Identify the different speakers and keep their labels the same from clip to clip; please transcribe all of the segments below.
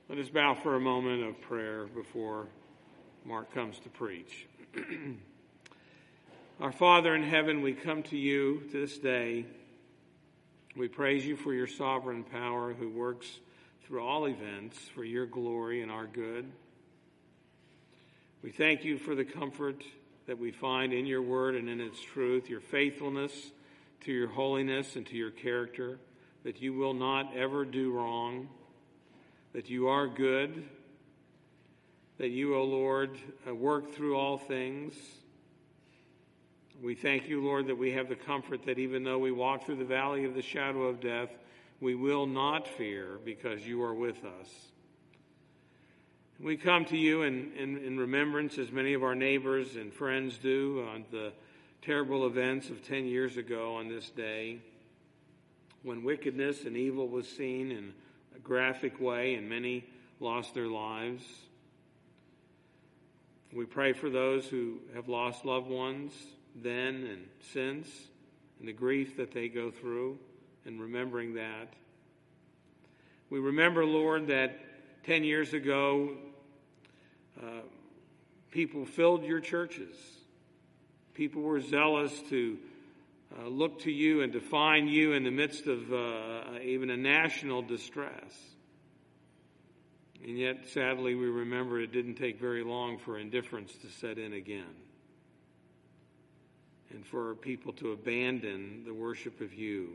Speaker 1: Let us bow for a moment of prayer before Mark comes to preach. Our Father in heaven, we come to you this day. We praise you for your sovereign power who works through all events for your glory and our good. We thank you for the comfort that we find in your word and in its truth, your faithfulness to your holiness and to your character, that you will not ever do wrong, that you are good, that you, O Lord, work through all things. We thank you, Lord, that we have the comfort that even though we walk through the valley of the shadow of death, we will not fear because you are with us. We come to you in remembrance, as many of our neighbors and friends do, on the terrible events of 10 years ago on this day, when wickedness and evil was seen in a graphic way and many lost their lives. We pray for those who have lost loved ones then and since, and the grief that they go through, and remembering that. We remember, Lord, that 10 years ago, people filled your churches. People were zealous to look to you and to find you in the midst of even a national distress. And yet, sadly, we remember it didn't take very long for indifference to set in again, and for people to abandon the worship of you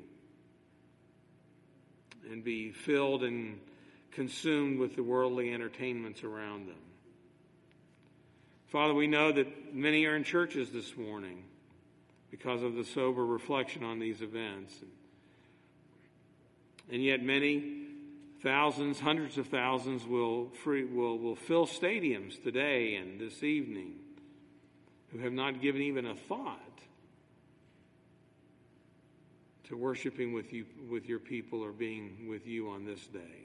Speaker 1: and be filled and consumed with the worldly entertainments around them. Father, we know that many are in churches this morning because of the sober reflection on these events. And yet many, thousands, hundreds of thousands will fill stadiums today and this evening who have not given even a thought to worshiping with you, with your people, or being with you on this day.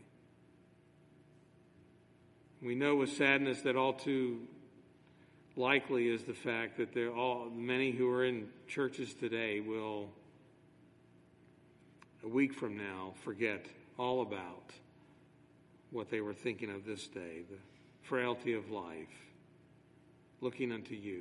Speaker 1: We know with sadness that all too likely is the fact that many who are in churches today will, a week from now, forget all about what they were thinking of this day, the frailty of life, looking unto you.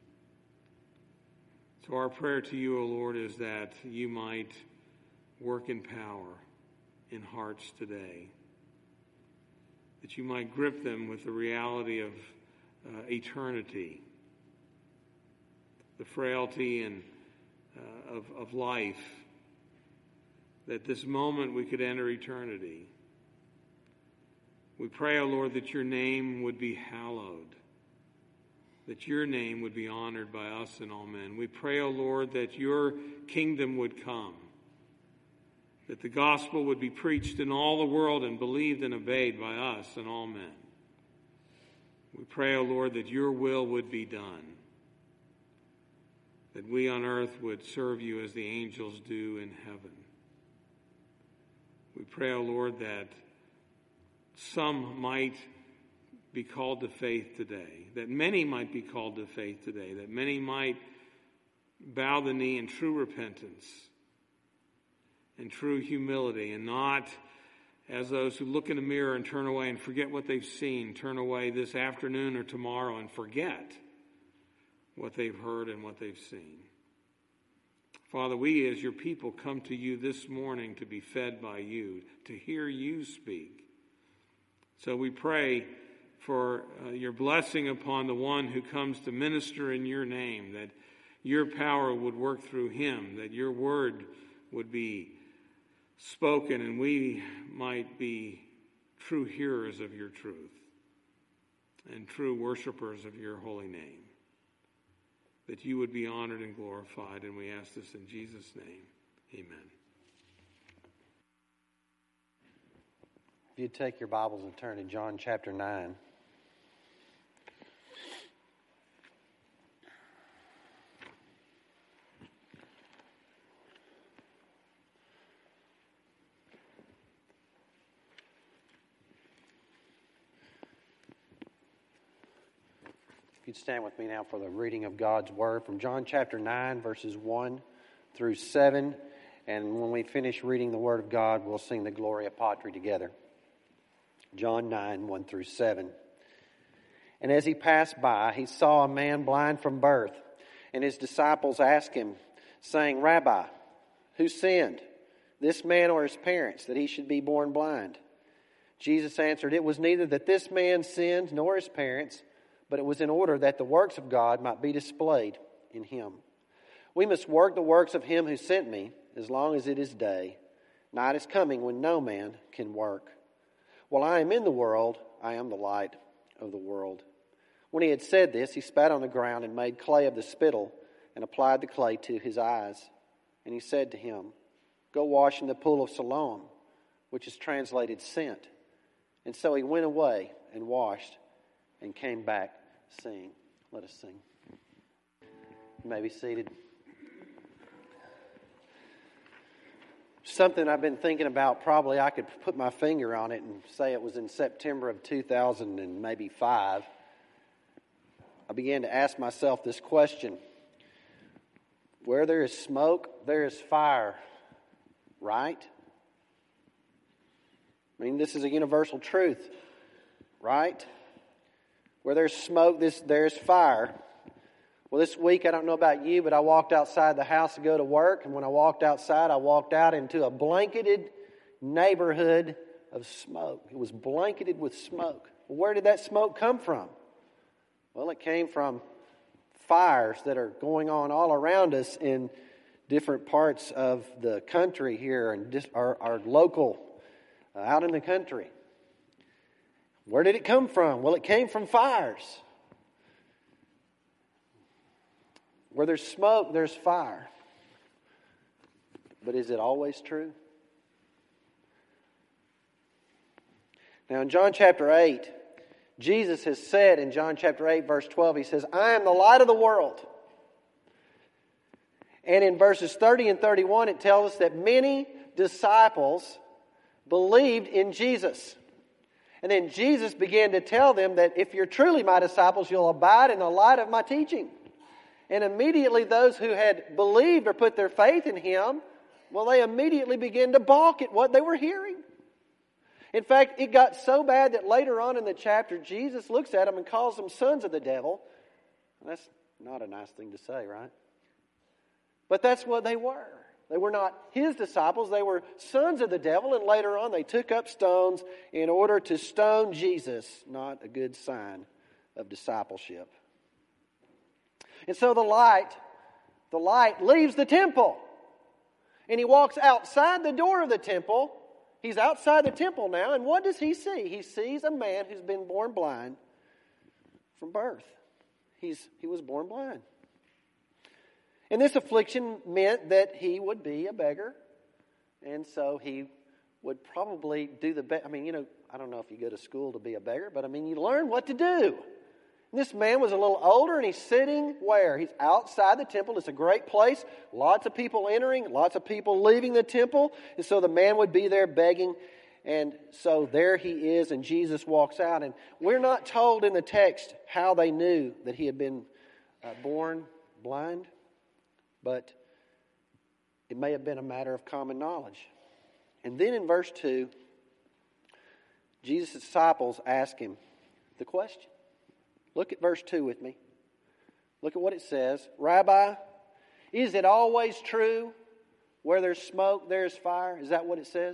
Speaker 1: So our prayer to you, O Lord, is that you might work in power in hearts today, that you might grip them with the reality of eternity, the frailty and of life, that this moment we could enter eternity. We pray, O Lord, that your name would be hallowed, that your name would be honored by us and all men. We pray, O Lord, that your kingdom would come, that the gospel would be preached in all the world and believed and obeyed by us and all men. We pray, O Lord, that your will would be done, that we on earth would serve you as the angels do in heaven. We pray, O Lord, that some might be called to faith today, that many might be called to faith today, that many might bow the knee in true repentance and true humility, and not as those who look in a mirror and turn away and forget what they've seen, turn away this afternoon or tomorrow and forget what they've heard and what they've seen. Father, we as your people come to you this morning to be fed by you, to hear you speak. So we pray for your blessing upon the one who comes to minister in your name, that your power would work through him, that your word would be spoken and we might be true hearers of your truth and true worshipers of your holy name, that you would be honored and glorified. And we ask this in Jesus' name. Amen.
Speaker 2: If you'd take your Bibles and turn to John chapter 9. If you'd stand with me now for the reading of God's Word from John chapter 9, verses 1 through 7. And when we finish reading the Word of God, we'll sing the Gloria Patri together. John 9, 1 through 7. And as he passed by, he saw a man blind from birth. And his disciples asked him, saying, Rabbi, who sinned, this man or his parents, that he should be born blind? Jesus answered, It was neither that this man sinned nor his parents, but it was in order that the works of God might be displayed in him. We must work the works of him who sent me, as long as it is day. Night is coming when no man can work. While I am in the world, I am the light of the world. When he had said this, he spat on the ground and made clay of the spittle and applied the clay to his eyes. And he said to him, Go wash in the pool of Siloam, which is translated sent. And so he went away and washed and came back seeing. Let us sing. You may be seated. Something I've been thinking about, probably I could put my finger on it and say it was in September of 2005. I began to ask myself this question. Where there is smoke, there is fire, right? I mean, this is a universal truth, right? Where there's smoke, there's fire. Well, this week, I don't know about you, but I walked outside the house to go to work, and when I walked outside, I walked out into a blanketed neighborhood of smoke. It was blanketed with smoke. Well, where did that smoke come from? Well, it came from fires that are going on all around us in different parts of the country here and just our local, out in the country. Where did it come from? Well, it came from fires. Where there's smoke, there's fire. But is it always true? Now in John chapter 8, Jesus has said in John chapter 8 verse 12, He says, I am the light of the world. And in verses 30 and 31 it tells us that many disciples believed in Jesus. And then Jesus began to tell them that if you're truly my disciples, you'll abide in the light of my teaching. And immediately those who had believed or put their faith in Him, well, they immediately began to balk at what they were hearing. In fact, it got so bad that later on in the chapter, Jesus looks at them and calls them sons of the devil. That's not a nice thing to say, right? But that's what they were. They were not His disciples. They were sons of the devil. And later on, they took up stones in order to stone Jesus. Not a good sign of discipleship. And so the light leaves the temple. And he walks outside the door of the temple. He's outside the temple now. And what does he see? He sees a man who's been born blind from birth. He was born blind. And this affliction meant that he would be a beggar. And so he would probably do the best. I mean, I don't know if you go to school to be a beggar, but you learn what to do. And this man was a little older, and he's sitting where? He's outside the temple. It's a great place. Lots of people entering, lots of people leaving the temple. And so the man would be there begging. And so there he is, and Jesus walks out. And we're not told in the text how they knew that he had been born blind. But it may have been a matter of common knowledge. And then in verse 2, Jesus' disciples ask him the question. Look at verse 2 with me. Look at what it says. Rabbi, is it always true where there's smoke, there's fire? Is that what it says?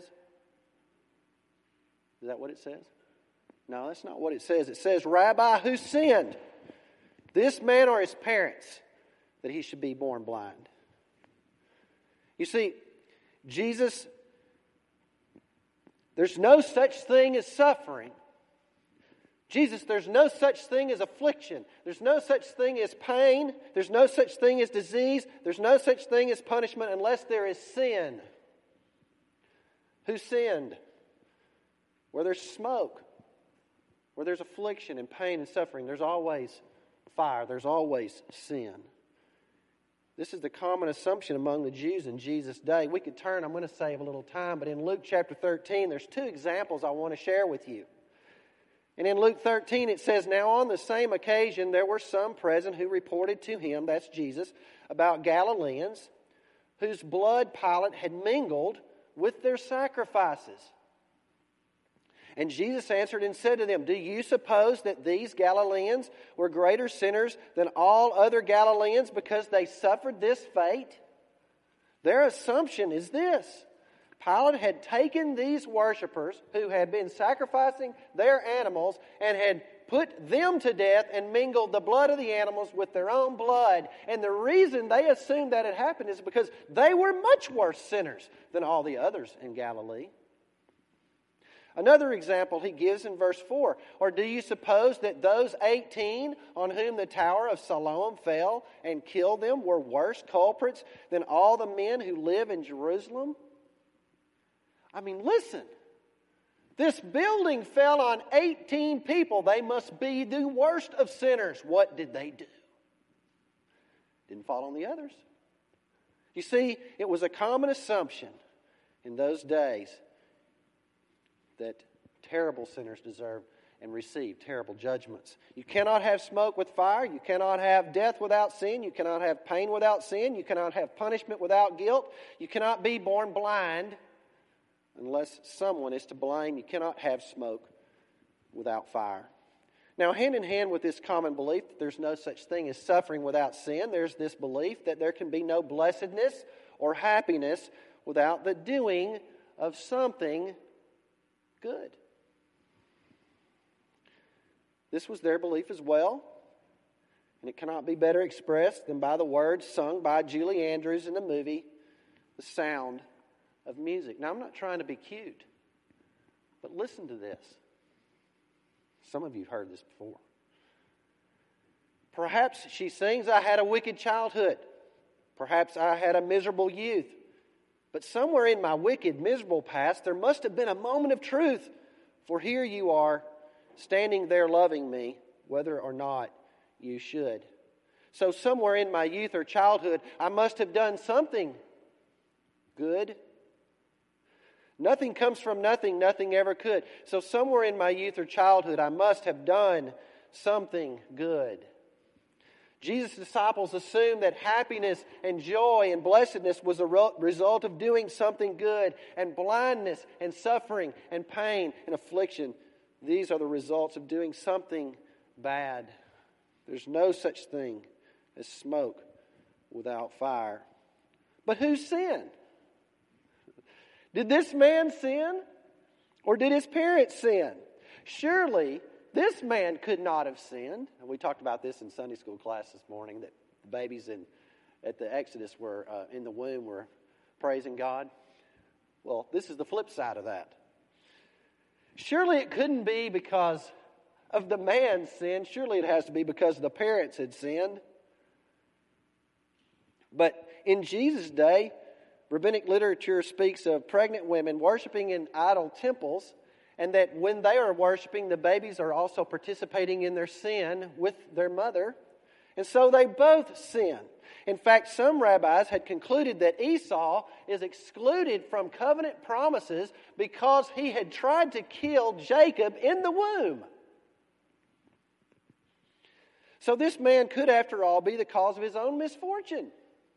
Speaker 2: Is that what it says? No, that's not what it says. It says, Rabbi, who sinned? This man or his parents, that he should be born blind? You see, Jesus, there's no such thing as suffering. Jesus, there's no such thing as affliction. There's no such thing as pain. There's no such thing as disease. There's no such thing as punishment unless there is sin. Who sinned? Where there's smoke, where there's affliction and pain and suffering, there's always fire. There's always sin. This is the common assumption among the Jews in Jesus' day. We could turn, I'm going to save a little time, but in Luke chapter 13, there's two examples I want to share with you. And in Luke 13 it says, Now on the same occasion there were some present who reported to him, that's Jesus, about Galileans, whose blood Pilate had mingled with their sacrifices. And Jesus answered and said to them, do you suppose that these Galileans were greater sinners than all other Galileans because they suffered this fate? Their assumption is this: Pilate had taken these worshipers who had been sacrificing their animals and had put them to death and mingled the blood of the animals with their own blood. And the reason they assumed that had happened is because they were much worse sinners than all the others in Galilee. Another example he gives in verse 4. Or do you suppose that those 18 on whom the Tower of Siloam fell and killed them were worse culprits than all the men who live in Jerusalem? I mean, listen. This building fell on 18 people. They must be the worst of sinners. What did they do? Didn't fall on the others. You see, it was a common assumption in those days that terrible sinners deserve and receive terrible judgments. You cannot have smoke with fire. You cannot have death without sin. You cannot have pain without sin. You cannot have punishment without guilt. You cannot be born blind unless someone is to blame. You cannot have smoke without fire. Now, hand in hand with this common belief that there's no such thing as suffering without sin, there's this belief that there can be no blessedness or happiness without the doing of something good. This was their belief as well, and it cannot be better expressed than by the words sung by Julie Andrews in the movie, The Sound of Music. Now, I'm not trying to be cute, but listen to this. Some of you have heard this before. Perhaps she sings, I had a wicked childhood. Perhaps I had a miserable youth. But somewhere in my wicked, miserable past, there must have been a moment of truth. For here you are, standing there loving me, whether or not you should. So somewhere in my youth or childhood, I must have done something good. Nothing comes from nothing, nothing ever could. So somewhere in my youth or childhood, I must have done something good. Jesus' disciples assumed that happiness and joy and blessedness was a result of doing something good, and blindness and suffering and pain and affliction, these are the results of doing something bad. There's no such thing as smoke without fire. But who sinned? Did this man sin? Or did his parents sin? Surely this man could not have sinned. And we talked about this in Sunday school class this morning, that the babies at the Exodus were in the womb were praising God. Well, this is the flip side of that. Surely it couldn't be because of the man's sin. Surely it has to be because the parents had sinned. But in Jesus' day, rabbinic literature speaks of pregnant women worshiping in idol temples, and that when they are worshiping, the babies are also participating in their sin with their mother. And so they both sin. In fact, some rabbis had concluded that Esau is excluded from covenant promises because he had tried to kill Jacob in the womb. So this man could, after all, be the cause of his own misfortune.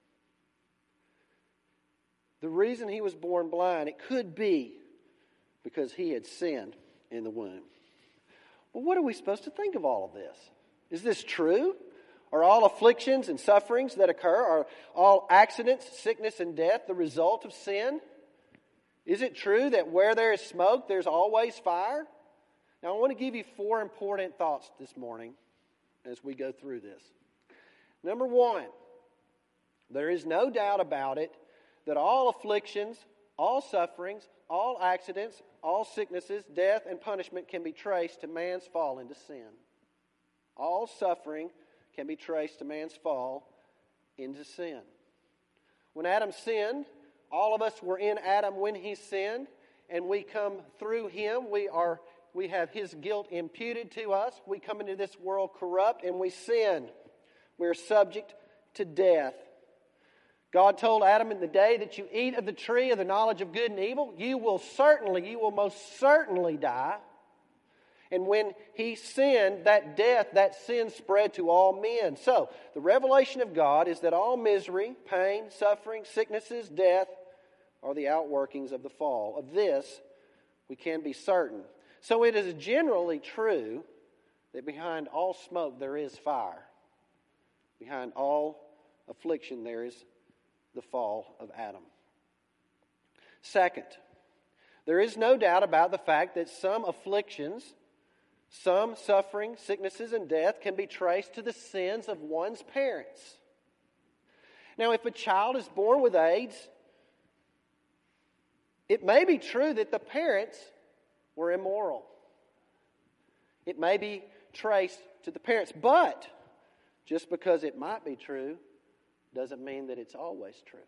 Speaker 2: The reason he was born blind, it could be because he had sinned in the womb. Well, what are we supposed to think of all of this? Is this true? Are all afflictions and sufferings that occur, are all accidents, sickness, and death the result of sin? Is it true that where there is smoke, there's always fire? Now, I want to give you 4 important thoughts this morning as we go through this. Number 1, there is no doubt about it that all afflictions, all sufferings, all accidents, all sicknesses, death, and punishment can be traced to man's fall into sin. All suffering can be traced to man's fall into sin. When Adam sinned, all of us were in Adam when he sinned, and we come through him. We have his guilt imputed to us. We come into this world corrupt, and we sin. We're subject to death. God told Adam, in the day that you eat of the tree of the knowledge of good and evil, you will most certainly die. And when he sinned, that death, that sin spread to all men. So, the revelation of God is that all misery, pain, suffering, sicknesses, death are the outworkings of the fall. Of this, we can be certain. So it is generally true that behind all smoke there is fire. Behind all affliction there is the fall of Adam. Second, there is no doubt about the fact that some afflictions, some suffering, sicknesses, and death can be traced to the sins of one's parents. Now, if a child is born with AIDS, it may be true that the parents were immoral. It may be traced to the parents, but just because it might be true doesn't mean that it's always true.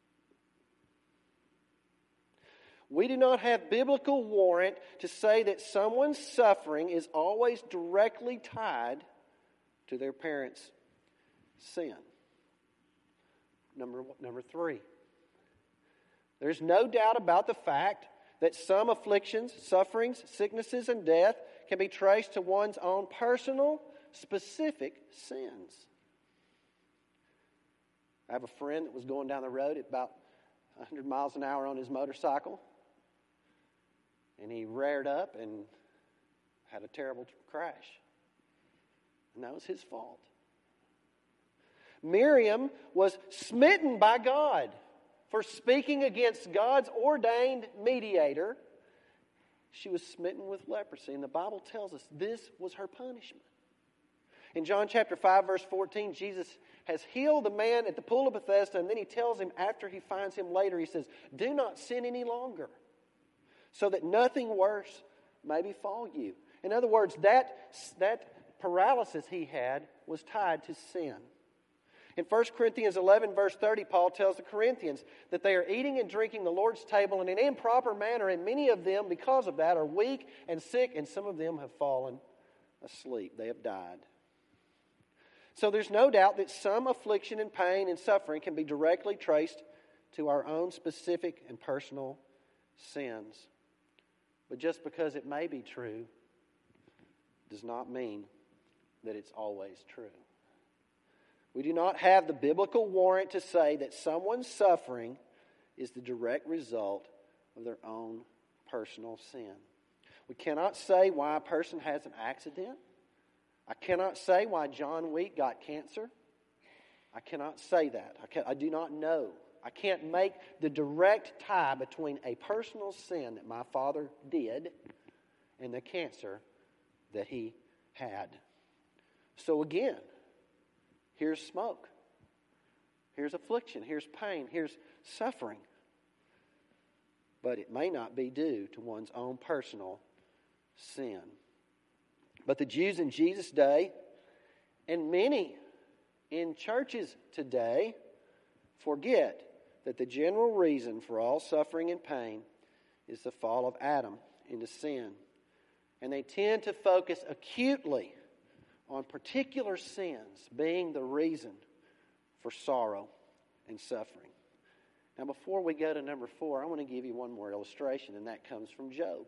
Speaker 2: We do not have biblical warrant to say that someone's suffering is always directly tied to their parents' sin. Number 3. There's no doubt about the fact that some afflictions, sufferings, sicknesses, and death can be traced to one's own personal, specific sins. I have a friend that was going down the road at about 100 miles an hour on his motorcycle. And he reared up and had a terrible crash. And that was his fault. Miriam was smitten by God for speaking against God's ordained mediator. She was smitten with leprosy. And the Bible tells us this was her punishment. In John chapter 5, verse 14, Jesus has healed the man at the pool of Bethesda. And then he tells him, after he finds him later, he says, "Do not sin any longer, so that nothing worse may befall you." In other words, that paralysis he had was tied to sin. In 1 Corinthians 11, verse 30, Paul tells the Corinthians that they are eating and drinking the Lord's table in an improper manner, and many of them, because of that, are weak and sick, and some of them have fallen asleep. They have died. So there's no doubt that some affliction and pain and suffering can be directly traced to our own specific and personal sins. But just because it may be true does not mean that it's always true. We do not have the biblical warrant to say that someone's suffering is the direct result of their own personal sin. We cannot say why a person has an accident. I cannot say why John Wheat got cancer. I cannot say that. I do not know. I can't make the direct tie between a personal sin that my father did and the cancer that he had. So again, here's smoke. Here's affliction. Here's pain. Here's suffering. But it may not be due to one's own personal sin. But the Jews in Jesus' day, and many in churches today, forget that the general reason for all suffering and pain is the fall of Adam into sin. And they tend to focus acutely on particular sins being the reason for sorrow and suffering. Now, before we go to number 4, I want to give you one more illustration, and that comes from Job.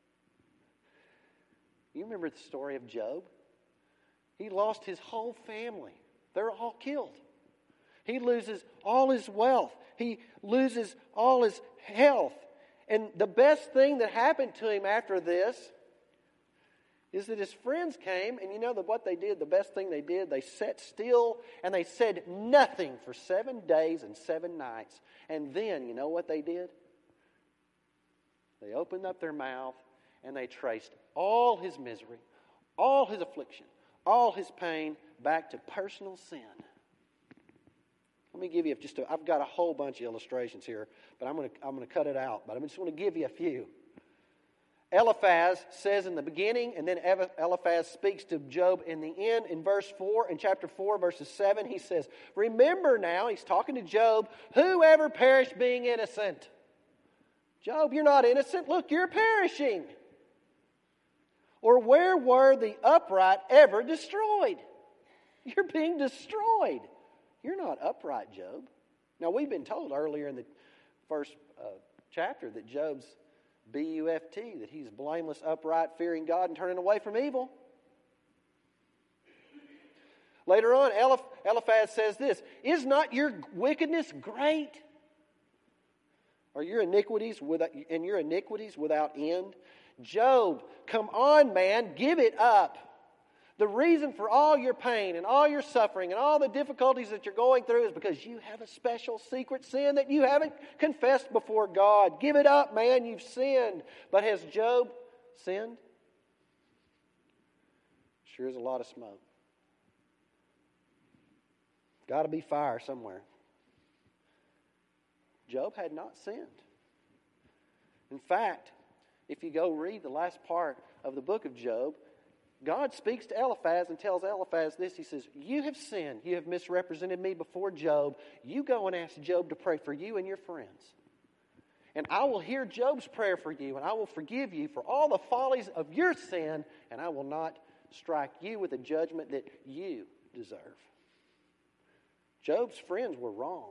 Speaker 2: You remember the story of Job? He lost his whole family. They're all killed. He loses all his wealth. He loses all his health. And the best thing that happened to him after this is that his friends came, and you know what they did? The best thing they did, they sat still and they said nothing for 7 days and 7 nights. And then, you know what they did? They opened up their mouth and they traced all his misery, all his affliction, all his pain back to personal sin. Let me give you I've got a whole bunch of illustrations here, but I'm going to cut it out. But I just want to give you a few. Eliphaz says in the beginning, and then Eliphaz speaks to Job in the end. In verse 4, in chapter 4, verses 7, he says, "Remember now," he's talking to Job, "whoever perished being innocent." Job, you're not innocent. Look, you're perishing. Or where were the upright ever destroyed? You're being destroyed. You're not upright, Job. Now, we've been told earlier in the first chapter that Job's B-U-F-T, that he's blameless, upright, fearing God, and turning away from evil. Later on, Eliphaz says this, "Is not your wickedness great? Are your iniquities without end? Job, come on, man, give it up. The reason for all your pain and all your suffering and all the difficulties that you're going through is because you have a special secret sin that you haven't confessed before God. Give it up, man, you've sinned. But has Job sinned? Sure is a lot of smoke. Got to be fire somewhere. Job had not sinned. In fact, if you go read the last part of the book of Job, God speaks to Eliphaz and tells Eliphaz this. He says, you have sinned. You have misrepresented me before Job. You go and ask Job to pray for you and your friends. And I will hear Job's prayer for you, and I will forgive you for all the follies of your sin, and I will not strike you with a judgment that you deserve. Job's friends were wrong.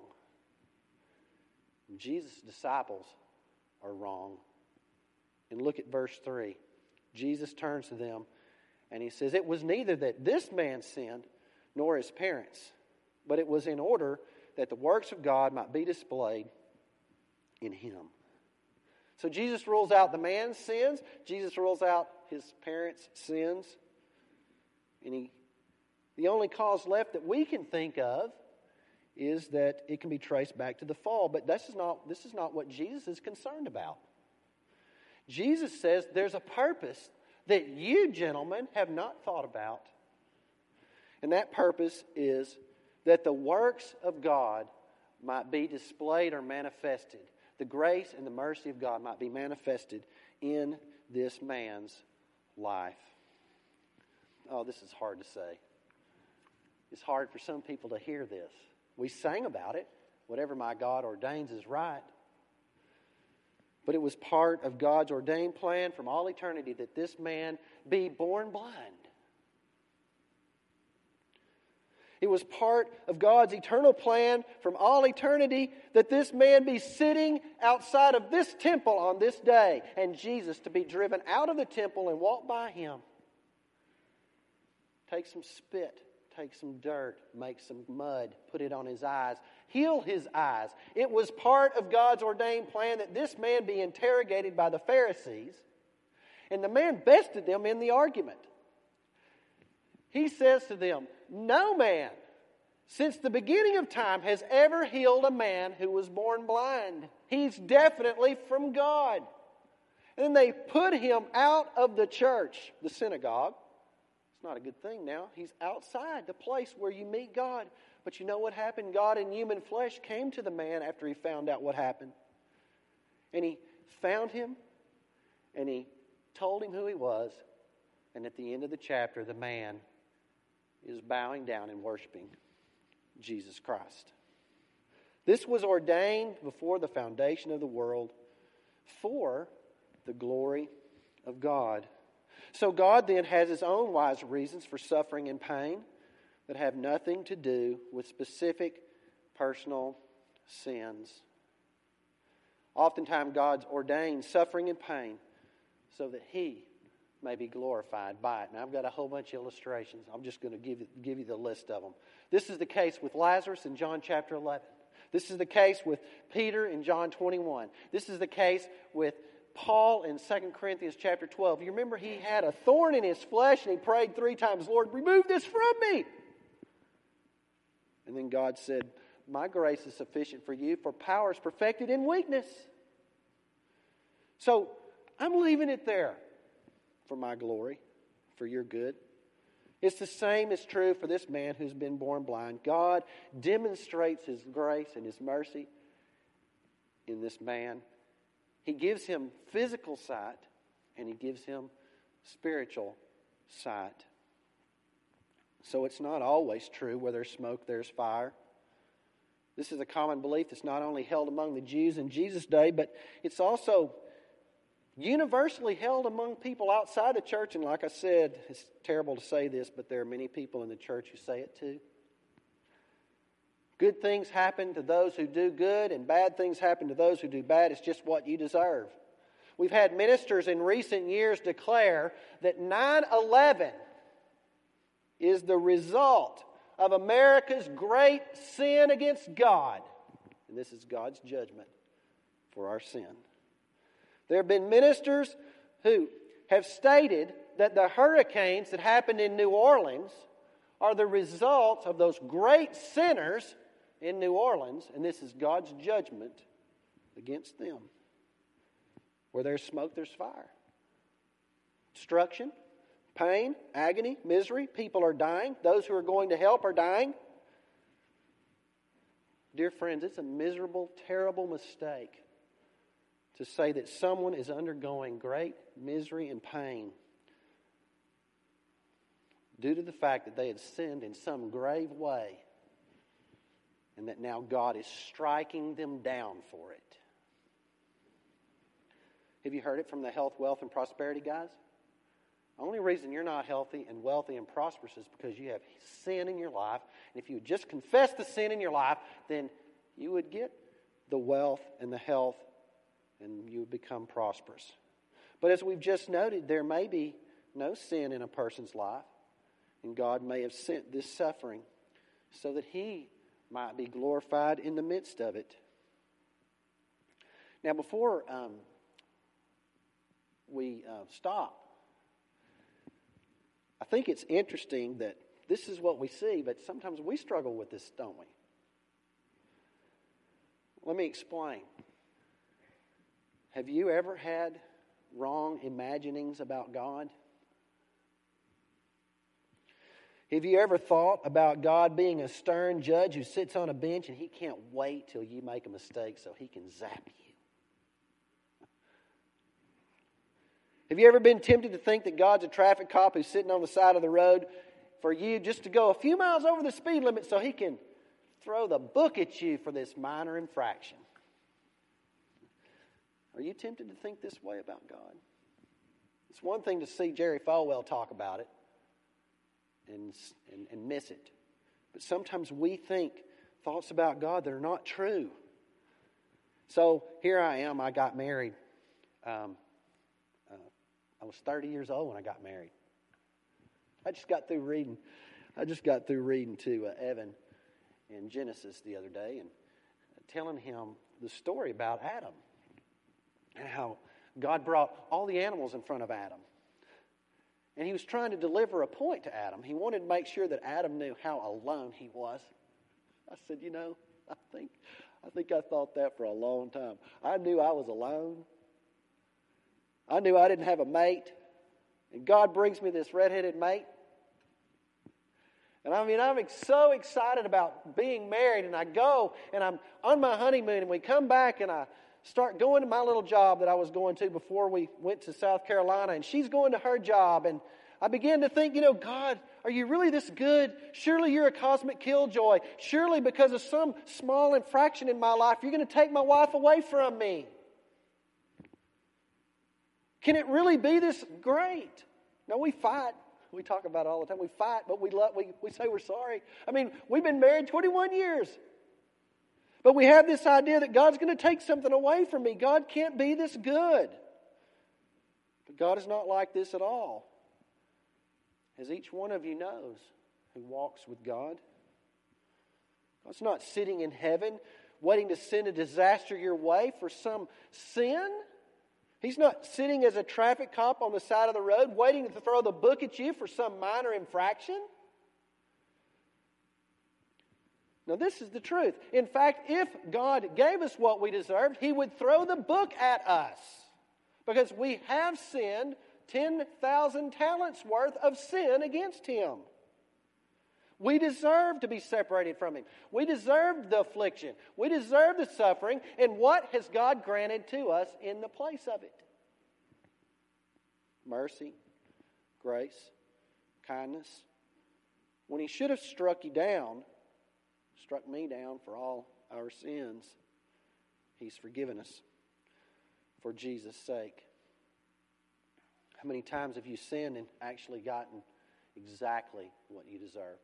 Speaker 2: Jesus' disciples are wrong. And look at verse 3. Jesus turns to them and he says, it was neither that this man sinned nor his parents, but it was in order that the works of God might be displayed in him. So Jesus rules out the man's sins. Jesus rules out his parents' sins. And the only cause left that we can think of is that it can be traced back to the fall. But this is not what Jesus is concerned about. Jesus says there's a purpose that you, gentlemen, have not thought about. And that purpose is that the works of God might be displayed or manifested. The grace and the mercy of God might be manifested in this man's life. Oh, this is hard to say. It's hard for some people to hear this. We sang about it. Whatever my God ordains is right. But it was part of God's ordained plan from all eternity that this man be born blind. It was part of God's eternal plan from all eternity that this man be sitting outside of this temple on this day, and Jesus to be driven out of the temple and walk by him. Take some spit, take some dirt, make some mud, put it on his eyes, heal his eyes. It was part of God's ordained plan that this man be interrogated by the Pharisees, and the man bested them in the argument. He says to them, no man since the beginning of time has ever healed a man who was born blind. He's definitely from God. And then they put him out of the church, the synagogue. It's not a good thing now. He's outside the place where you meet God. But you know what happened? God in human flesh came to the man after he found out what happened. And he found him, and he told him who he was. And at the end of the chapter, the man is bowing down and worshiping Jesus Christ. This was ordained before the foundation of the world for the glory of God. So God then has his own wise reasons for suffering and pain that have nothing to do with specific personal sins. Oftentimes God's ordained suffering and pain so that he may be glorified by it. Now I've got a whole bunch of illustrations. I'm just going to give you the list of them. This is the case with Lazarus in John chapter 11. This is the case with Peter in John 21. This is the case with Paul in 2 Corinthians chapter 12. You remember he had a thorn in his flesh and he prayed 3 times, Lord, remove this from me. And then God said, my grace is sufficient for you, for power is perfected in weakness. So I'm leaving it there for my glory, for your good. It's the same is true for this man who's been born blind. God demonstrates his grace and his mercy in this man. He gives him physical sight and he gives him spiritual sight. So it's not always true where there's smoke, there's fire. This is a common belief that's not only held among the Jews in Jesus' day, but it's also universally held among people outside the church. And like I said, it's terrible to say this, but there are many people in the church who say it too. Good things happen to those who do good, and bad things happen to those who do bad. It's just what you deserve. We've had ministers in recent years declare that 9/11 is the result of America's great sin against God. And this is God's judgment for our sin. There have been ministers who have stated that the hurricanes that happened in New Orleans are the result of those great sinners in New Orleans, and this is God's judgment against them. Where there's smoke, there's fire. Destruction, pain, agony, misery. People are dying. Those who are going to help are dying. Dear friends, it's a miserable, terrible mistake to say that someone is undergoing great misery and pain due to the fact that they had sinned in some grave way and that now God is striking them down for it. Have you heard it from the health, wealth, and prosperity guys? The only reason you're not healthy and wealthy and prosperous is because you have sin in your life. And if you would just confess the sin in your life, then you would get the wealth and the health and you would become prosperous. But as we've just noted, there may be no sin in a person's life. And God may have sent this suffering so that He might be glorified in the midst of it. Now, before we stop, I think it's interesting that this is what we see, but sometimes we struggle with this, don't we? Let me explain. Have you ever had wrong imaginings about God? Have you ever thought about God being a stern judge who sits on a bench and He can't wait till you make a mistake so He can zap you? Have you ever been tempted to think that God's a traffic cop who's sitting on the side of the road for you just to go a few miles over the speed limit so He can throw the book at you for this minor infraction? Are you tempted to think this way about God? It's one thing to see Jerry Falwell talk about it and miss it. But sometimes we think thoughts about God that are not true. So here I am. I got married. I was 30 years old when I got married. I just got through reading to Evan in Genesis the other day and telling him the story about Adam and how God brought all the animals in front of Adam. And He was trying to deliver a point to Adam. He wanted to make sure that Adam knew how alone he was. I said, I think I thought that for a long time. I knew I was alone. I knew I didn't have a mate. And God brings me this redheaded mate. And I'm so excited about being married. And I go and I'm on my honeymoon and we come back and I start going to my little job that I was going to before we went to South Carolina. And she's going to her job. And I began to think, God, are you really this good? Surely you're a cosmic killjoy. Surely because of some small infraction in my life, you're going to take my wife away from me. Can it really be this great? No, we fight. We talk about it all the time. We fight, but we say we're sorry. We've been married 21 years. But we have this idea that God's going to take something away from me. God can't be this good. But God is not like this at all. As each one of you knows who walks with God. God's not sitting in heaven waiting to send a disaster your way for some sin. He's not sitting as a traffic cop on the side of the road waiting to throw the book at you for some minor infraction. Now, this is the truth. In fact, if God gave us what we deserved, He would throw the book at us. Because we have sinned 10,000 talents worth of sin against Him. We deserve to be separated from Him. We deserve the affliction. We deserve the suffering. And what has God granted to us in the place of it? Mercy, grace, kindness. When He should have struck you down, struck me down for all our sins, He's forgiven us for Jesus' sake. How many times have you sinned and actually gotten exactly what you deserved?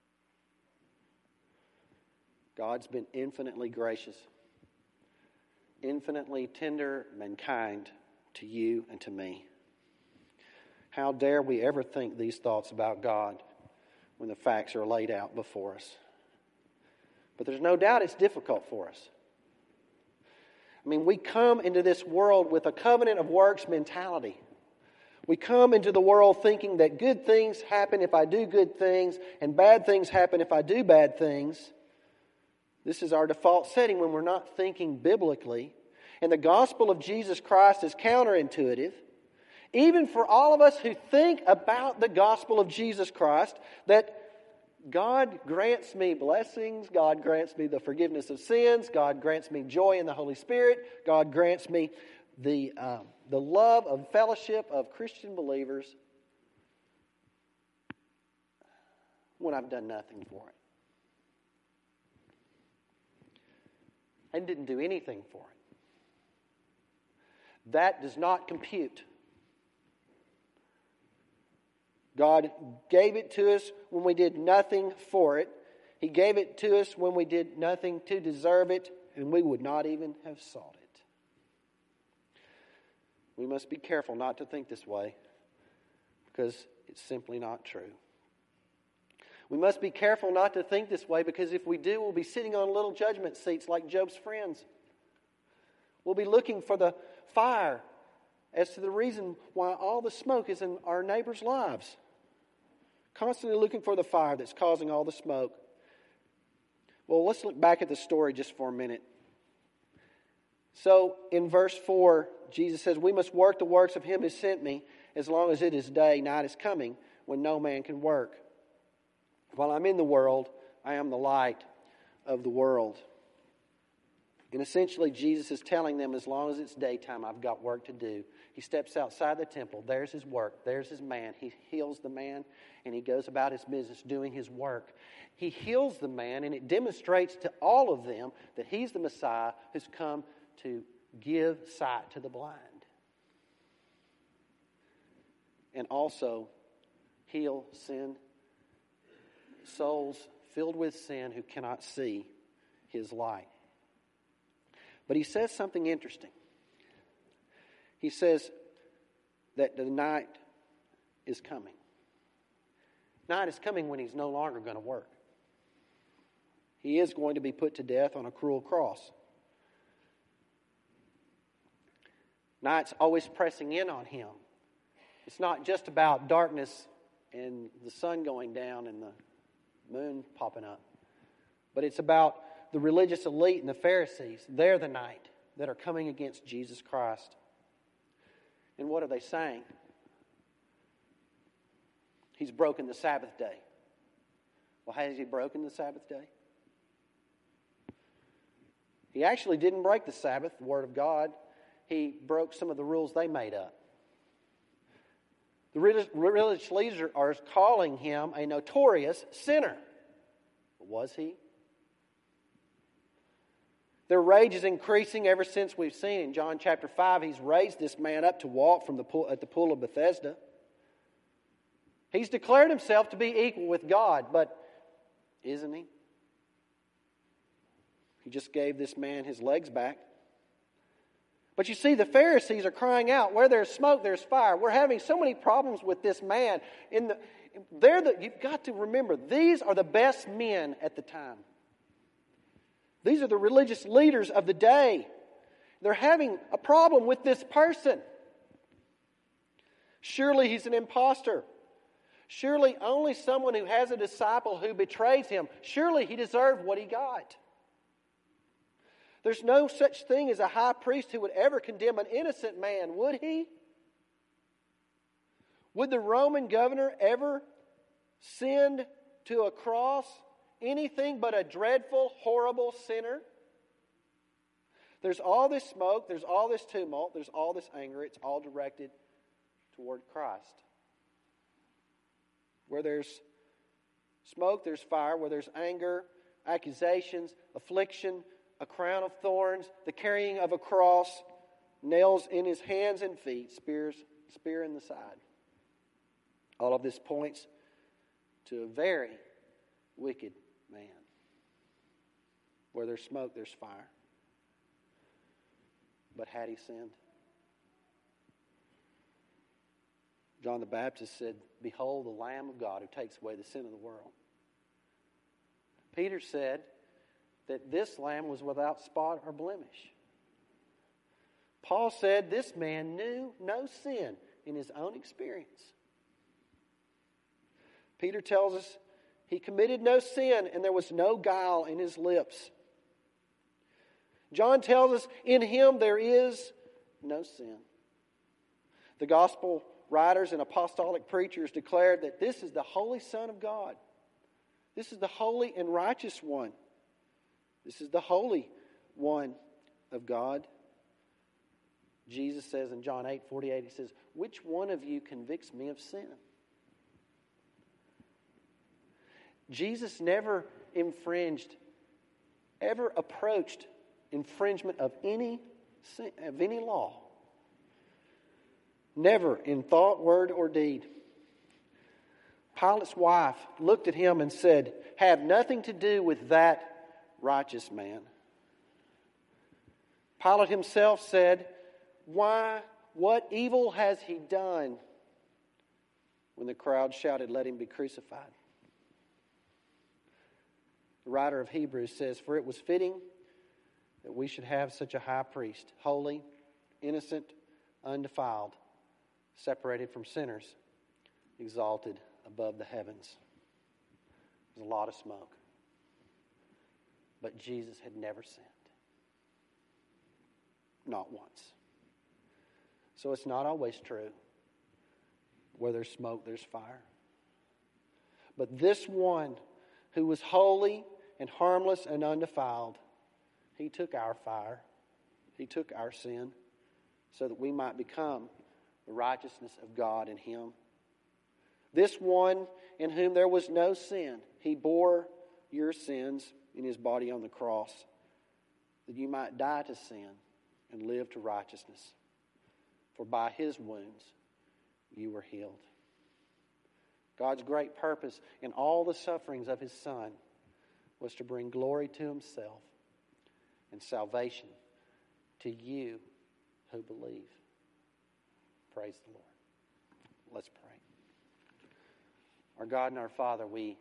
Speaker 2: God's been infinitely gracious, infinitely tender and kind to you and to me. How dare we ever think these thoughts about God when the facts are laid out before us? But there's no doubt it's difficult for us. We come into this world with a covenant of works mentality. We come into the world thinking that good things happen if I do good things and bad things happen if I do bad things. This is our default setting when we're not thinking biblically. And the gospel of Jesus Christ is counterintuitive. Even for all of us who think about the gospel of Jesus Christ, that God grants me blessings, God grants me the forgiveness of sins, God grants me joy in the Holy Spirit, God grants me the love of fellowship of Christian believers when I've done nothing for it. I didn't do anything for it. That does not compute. God gave it to us when we did nothing for it. He gave it to us when we did nothing to deserve it, and we would not even have sought it. We must be careful not to think this way, because it's simply not true. We must be careful not to think this way, because if we do, we'll be sitting on little judgment seats like Job's friends. We'll be looking for the fire as to the reason why all the smoke is in our neighbors' lives. Constantly looking for the fire that's causing all the smoke. Well, let's look back at the story just for a minute. So, in verse 4, Jesus says, "We must work the works of him who sent me, as long as it is day, night is coming, when no man can work. While I'm in the world, I am the light of the world." And essentially, Jesus is telling them, as long as it's daytime, I've got work to do. He steps outside the temple. There's his work. There's his man. He heals the man, and he goes about his business doing his work. He heals the man, and it demonstrates to all of them that he's the Messiah who's come to give sight to the blind. And also heal souls filled with sin who cannot see his light. But he says something interesting. He says that the night is coming. Night is coming when he's no longer going to work. He is going to be put to death on a cruel cross. Night's always pressing in on him. It's not just about darkness and the sun going down and the moon popping up, but it's about the religious elite and the Pharisees. They're the night that are coming against Jesus Christ. And what are they saying? He's broken the Sabbath day. Well, has he broken the Sabbath day? He actually didn't break the Sabbath, the Word of God. He broke some of the rules they made up. The religious leaders are calling him a notorious sinner. But was he? Their rage is increasing ever since we've seen in John chapter 5. He's raised this man up to walk from at the pool of Bethesda. He's declared himself to be equal with God, but isn't he? He just gave this man his legs back. But you see, the Pharisees are crying out, where there's smoke, there's fire. We're having so many problems with this man. You've got to remember, these are the best men at the time. These are the religious leaders of the day. They're having a problem with this person. Surely he's an imposter. Surely only someone who has a disciple who betrays him. Surely he deserved what he got. There's no such thing as a high priest who would ever condemn an innocent man, would he? Would the Roman governor ever send to a cross anything but a dreadful, horrible sinner? There's all this smoke, there's all this tumult, there's all this anger. It's all directed toward Christ. Where there's smoke, there's fire. Where there's anger, accusations, affliction, a crown of thorns, the carrying of a cross, nails in his hands and feet, spear in the side. All of this points to a very wicked man. Where there's smoke, there's fire. But had he sinned? John the Baptist said, "Behold the Lamb of God who takes away the sin of the world." Peter said that this lamb was without spot or blemish. Paul said this man knew no sin. in his own experience. Peter tells us he committed no sin and there was no guile in his lips. John tells us in him there is no sin. The gospel writers and apostolic preachers declared that this is the Holy Son of God. This is the holy and righteous one. This is the Holy One of God. Jesus says in John 8:48, he says, "Which one of you convicts me of sin?" Jesus never ever approached infringement of any law. Never in thought, word, or deed. Pilate's wife looked at him and said, "Have nothing to do with that righteous man." Pilate himself said, "Why, what evil has he done?" when the crowd shouted, "Let him be crucified." The writer of Hebrews says, "For it was fitting that we should have such a high priest, holy, innocent, undefiled, separated from sinners, exalted above the heavens." There's a lot of smoke. But Jesus had never sinned. Not once. So it's not always true. Where there's smoke, there's fire. But this one who was holy and harmless and undefiled, he took our fire. He took our sin so that we might become the righteousness of God in him. This one in whom there was no sin, he bore your sins in his body on the cross, that you might die to sin and live to righteousness. For by his wounds you were healed. God's great purpose in all the sufferings of his Son was to bring glory to himself and salvation to you who believe. Praise the Lord. Let's pray. Our God and our Father, we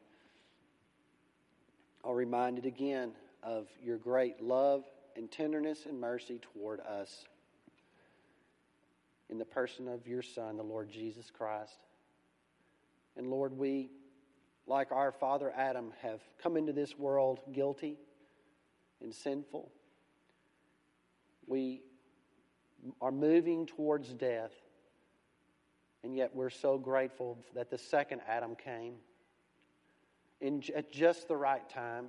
Speaker 2: are reminded again of your great love and tenderness and mercy toward us in the person of your Son, the Lord Jesus Christ. And Lord, we, like our father Adam, have come into this world guilty and sinful. We are moving towards death, and yet we're so grateful that the second Adam came at just the right time,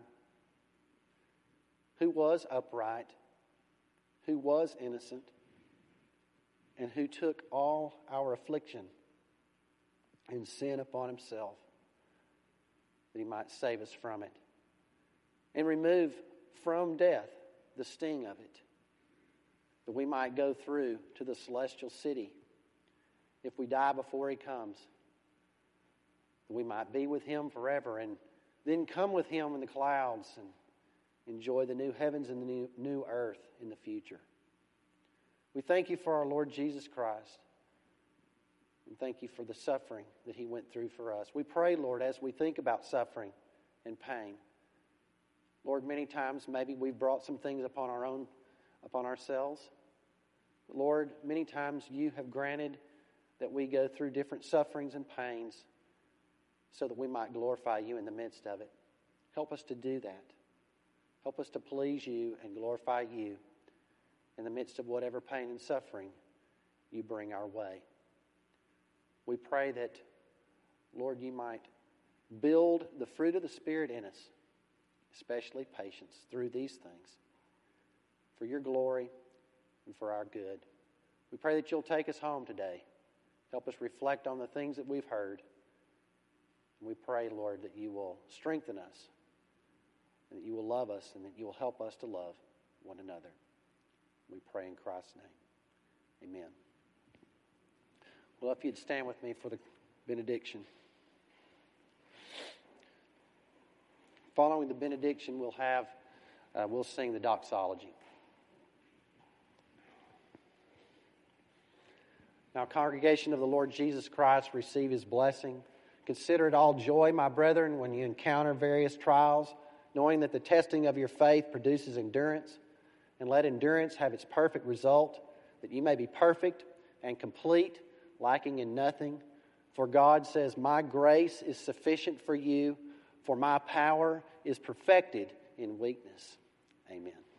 Speaker 2: who was upright, who was innocent, and who took all our affliction and sin upon himself, that he might save us from it and remove from death the sting of it, that we might go through to the celestial city if we die before he comes, that we might be with him forever and then come with him in the clouds and enjoy the new heavens and the new earth in the future. We thank you for our Lord Jesus Christ, and thank you for the suffering that he went through for us. We pray, Lord, as we think about suffering and pain, Lord, many times maybe we've brought some things upon ourselves. But Lord, many times you have granted that we go through different sufferings and pains so that we might glorify you in the midst of it. Help us to do that. Help us to please you and glorify you in the midst of whatever pain and suffering you bring our way. We pray that, Lord, you might build the fruit of the Spirit in us, especially patience, through these things, for your glory and for our good. We pray that you'll take us home today. Help us reflect on the things that we've heard. And we pray, Lord, that you will strengthen us, and that you will love us, and that you will help us to love one another. We pray in Christ's name. Amen. Well, if you'd stand with me for the benediction. Following the benediction, we'll sing the doxology. Now, congregation of the Lord Jesus Christ, receive his blessing. Consider it all joy, my brethren, when you encounter various trials, knowing that the testing of your faith produces endurance. And let endurance have its perfect result, that you may be perfect and complete, lacking in nothing. For God says, my grace is sufficient for you, for my power is perfected in weakness. Amen.